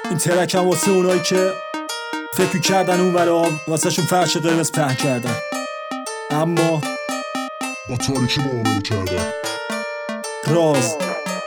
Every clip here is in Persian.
این ترک هم واسه اونایی که فکر کردن اون برام واسه شون فرش قرمز پهن کردن اما با تاریکی معامله کردن. راز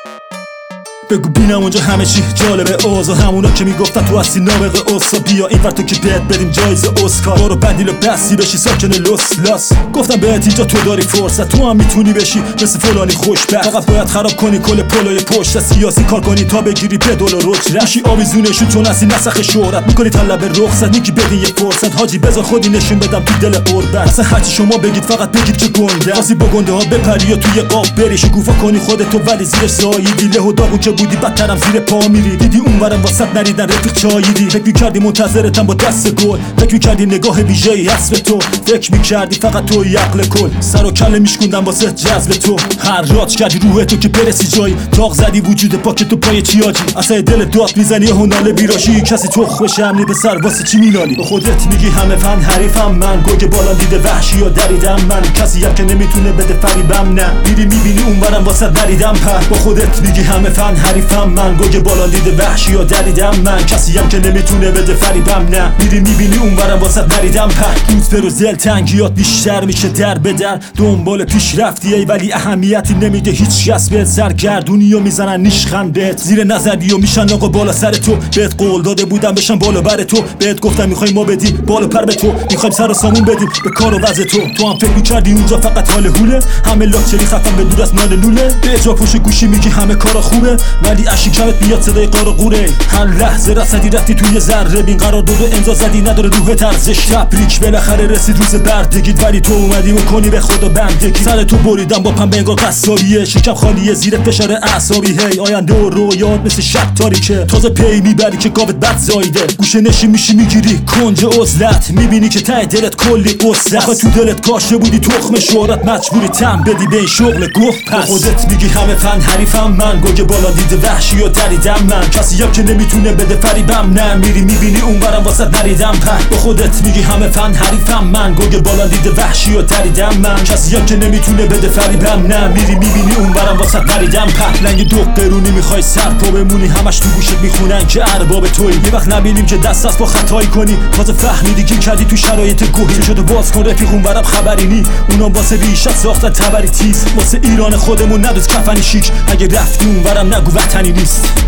بگو بینم اونجا همه چی جالبه اوضاع همونا که میگفتن تو هستی نابغه اوسا بیا این ور تو که بهت بدیم جایزه اسکار برو بدیل و بستی بشی ساکن لس گفتم بهت اینجا تو داری فرصت تو هم میتونی بشی مثل فلانی خوشبخت فقط باید خراب کنی کل پلوی پشت سیاسی کار کنی تا بگیری پدال و رج میشی آویزونشون چون هستی نسخ شهرت میکنی طلب رخصت میگی بدین یه فرصت حاجی بذار خودی نشون بدم تو دل قربت اصلا هرچی شما بگید فقط بگید که گنده واسه با گنده ها بپری یا توی قاب بری شکوفا کنی خودتو ولی زیرش زاییدی له و داغون که بودی بدترم زیر پا میری دیدی اونورم واسط نریدن رفیق چاییدی فکر میکردی منتظرتم با دست گل فکر میکردی نگاه ویژه‌ای هست به تو فکر میکردی فقط توی عقل کل سر و کله میشکوندم واسه جذب تو هر رات کردی روح تو که برسی جایی تاق زدی وجود پاک تو پای چیاجی اصلا دل داد میزنی هناله بیراشی کسی تو خوش امنی به سر واسه چی مینالی به خودت میگی همه فن حریفم من گوگ بالا دیده وحشی یا دریدم من کسی هم که نمیتونه بده فریبم نه میری میبینی اونورم واسه نریدم پر با خودت میگی همه فن حریفم من گوگ بالا دیده وحشی یا دریدم من کسی هم که نمیتونه بده فریبم نه میری میبینی اونورم واسه نریدم پر روز به روز دلتنگیات بیشتر میشه در به در دنبال پیشرفتیه ولی اهمیتی نمیده هیچ کس بهت سرگردونی و میزنن نیشخند بهت زیر نظری و میشن آقا بالا سر تو بهت قول داده بودم بشن بالا بر تو بهت گفتم میخوایم ما بدیم بالا پر به تو میخوایم سر و سامون بدیم به کار و وضع تو هم فکر میکردی اونجا فقط حال هوله همه لاکچری خفن به دور از نان لوله به جا پشت گوشی میگی همه کارا خوبه ولی اشی کمت میاد صدای قار و قوره هر لحظه رسیدی رفتی توی ذره بین قرار داد و امضا زدی نداره روح ارزش تبریک بالاخره رسید روز بردگیت ولی تو اومدی و کنی به خدا بندگی سر تو بریدم با پنبه انگار قصابیه شکم خالیه زیر فشار اعصابی هی آینده و رویات مثل شب تاریکه تازه پی میبری که گاوت بد زایده گوشه نشی میشی میگیری کنج عزلت میبینی که ته دلت کلی قصه آخه تو دلت کاشته بودی تخم شهرت مجبوری تم بدی به این شغل گوه پس خودت میگی همه فن حریفم من گوگ بالا دیده وحشی و دریدم من کسی هم که نمیتونه بده فریبم نه میری میبینی اونورم واسه نریدم پر با خودت میگی همه فن حریفم من گوگ بالا دیده وحشی و دریدم من کسی هم که نمیتونه بده فریبم نه میری میبینی اونورم واسه نریدم پر لنگ دو قرونی میخوای سر پا بمونی همش تو گوشت میخونن که ارباب تویی یه وقت نبینیم که دست از با خطایی کنی تازه فهمیدی که کردی تو شرایط گوهی شده باز کن رفیق اونورم خبری نی اونام واسه بیشت ساختن تبری تیز واسه ایران خودمون ندوز کفنی شیک اگه رفتی اونورم نگو وطنی نیست